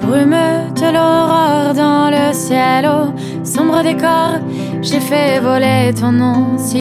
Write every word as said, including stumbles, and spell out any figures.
brume de l'aurore dans le ciel, au sombre décor, j'ai fait voler ton nom. Si